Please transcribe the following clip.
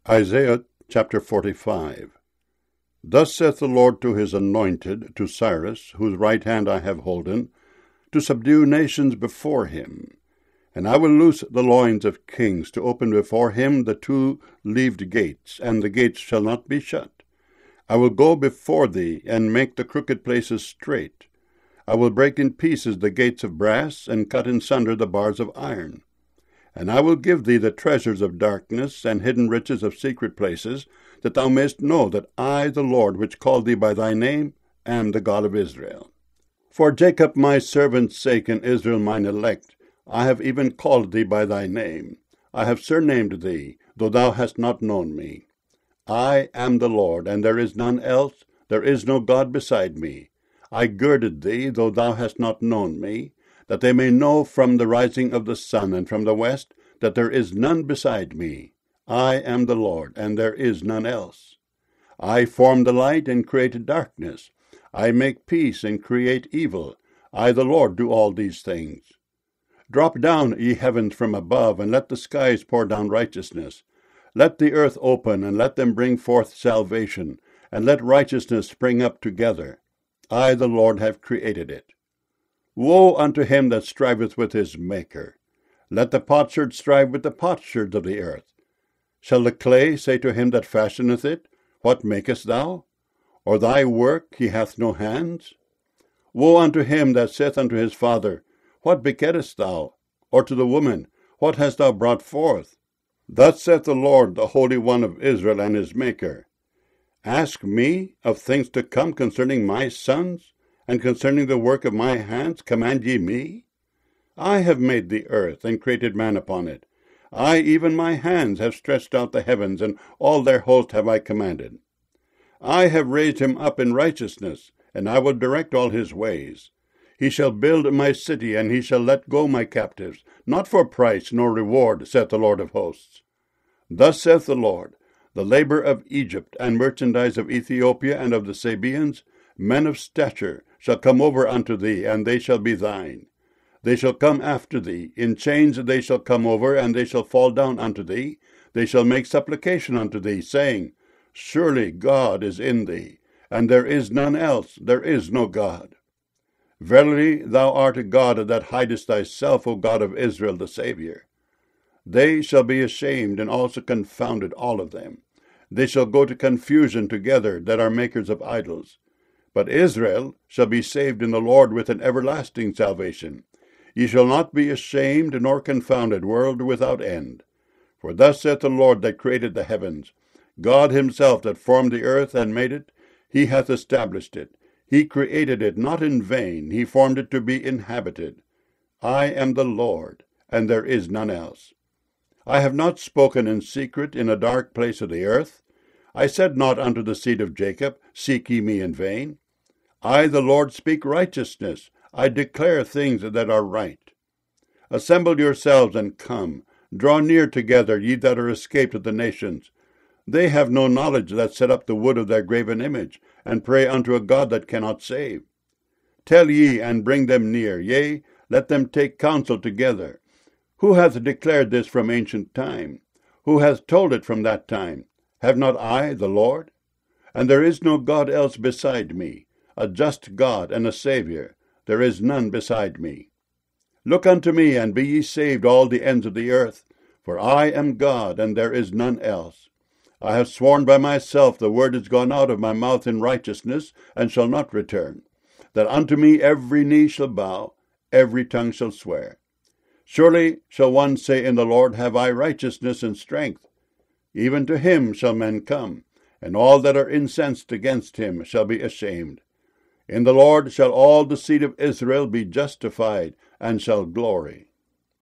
Isaiah chapter 45. Thus saith the Lord to his anointed, to Cyrus, whose right hand I have holden, to subdue nations before him. And I will loose the loins of kings, to open before him the two-leaved gates, and the gates shall not be shut. I will go before thee, and make the crooked places straight. I will break in pieces the gates of brass, and cut in sunder the bars of iron. And I will give thee the treasures of darkness, and hidden riches of secret places, that thou mayest know that I, the Lord, which called thee by thy name, am the God of Israel. For Jacob my servant's sake, and Israel mine elect, I have even called thee by thy name. I have surnamed thee, though thou hast not known me. I am the Lord, and there is none else, there is no God beside me. I girded thee, though thou hast not known me, that they may know from the rising of the sun and from the west, that there is none beside me. I am the Lord, and there is none else. I form the light and create darkness. I make peace and create evil. I, the Lord, do all these things. Drop down, ye heavens, from above, and let the skies pour down righteousness. Let the earth open, and let them bring forth salvation, and let righteousness spring up together. I, the Lord, have created it. Woe unto him that striveth with his Maker. Let the potsherd strive with the potsherds of the earth. Shall the clay say to him that fashioneth it, What makest thou? Or thy work, he hath no hands? Woe unto him that saith unto his father, What begettest thou? Or to the woman, What hast thou brought forth? Thus saith the Lord, the Holy One of Israel, and his Maker. Ask me of things to come concerning my sons, and concerning the work of my hands command ye me? I have made the earth, and created man upon it. I, even my hands, have stretched out the heavens, and all their host have I commanded. I have raised him up in righteousness, and I will direct all his ways. He shall build my city, and he shall let go my captives, not for price nor reward, saith the Lord of hosts. Thus saith the Lord, the labor of Egypt, and merchandise of Ethiopia, and of the Sabaeans, men of stature, shall come over unto thee, and they shall be thine. They shall come after thee, in chains they shall come over, and they shall fall down unto thee. They shall make supplication unto thee, saying, Surely God is in thee, and there is none else, there is no God. Verily thou art a God that hidest thyself, O God of Israel, the Saviour. They shall be ashamed, and also confounded, all of them. They shall go to confusion together, that are makers of idols. But Israel shall be saved in the Lord with an everlasting salvation. Ye shall not be ashamed nor confounded, world without end. For thus saith the Lord that created the heavens, God himself that formed the earth and made it, he hath established it. He created it not in vain, he formed it to be inhabited. I am the Lord, and there is none else. I have not spoken in secret in a dark place of the earth. I said not unto the seed of Jacob, Seek ye me in vain. I, the Lord, speak righteousness. I declare things that are right. Assemble yourselves and come. Draw near together, ye that are escaped of the nations. They have no knowledge that set up the wood of their graven image, and pray unto a God that cannot save. Tell ye, and bring them near, yea, let them take counsel together. Who hath declared this from ancient time? Who hath told it from that time? Have not I, the Lord? And there is no God else beside me, a just God and a Saviour. There is none beside me. Look unto me, and be ye saved, all the ends of the earth. For I am God, and there is none else. I have sworn by myself, the word is gone out of my mouth in righteousness, and shall not return, that unto me every knee shall bow, every tongue shall swear. Surely shall one say in the Lord, Have I righteousness and strength? Even to him shall men come, and all that are incensed against him shall be ashamed. In the Lord shall all the seed of Israel be justified, and shall glory.